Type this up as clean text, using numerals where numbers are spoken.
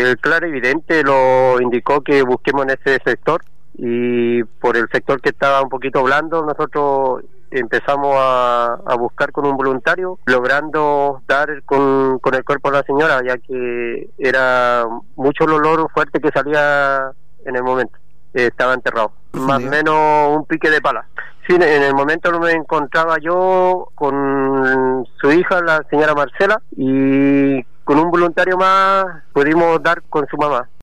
El clarividente lo indicó que busquemos en ese sector, y por el sector que estaba un poquito blando, nosotros empezamos a buscar con un voluntario, logrando dar con el cuerpo de la señora, ya que era mucho el olor fuerte que salía en el momento. Estaba enterrado, más o menos un pique de pala. Sí, en el momento no me encontraba yo con su hija, la señora Marcela, y con un voluntario más pudimos dar con su mamá.